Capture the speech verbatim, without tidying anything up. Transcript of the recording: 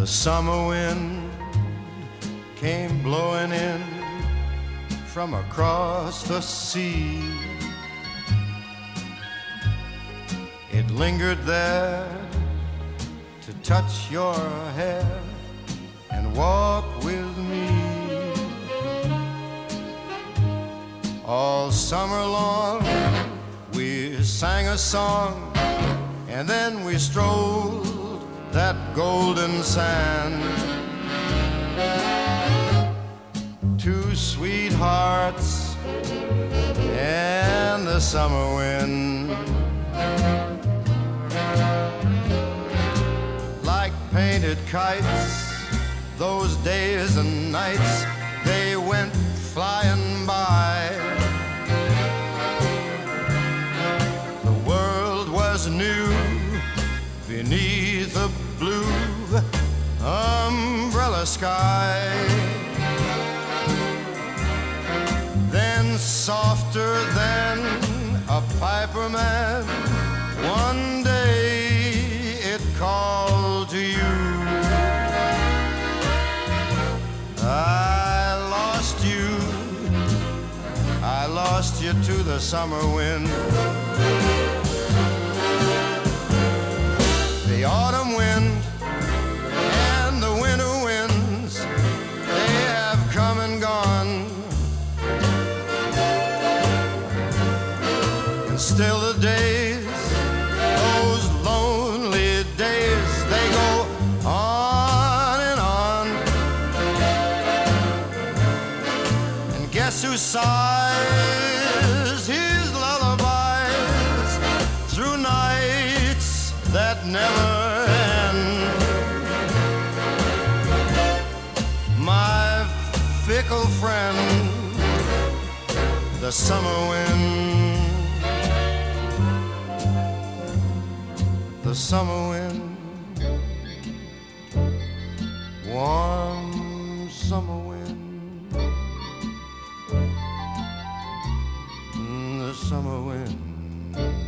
The summer wind came blowing in from across the sea. It lingered there to touch your hair and walk with me. All summer long we sang a song, and then we strolled that golden sand. Two sweethearts and the summer wind, like painted kites, those days and nights, they went flying by. The world was new beneath a blue umbrella sky. Then softer than a piper man, one day it called to you. I lost you, I lost you to the summer wind. The autumn wind and the winter winds, they have come and gone. And still the days, those lonely days, they go on and on. And guess who sighs his lullabies through nights that never end? My fickle friend, the summer wind. The summer wind, warm summer wind, the summer wind.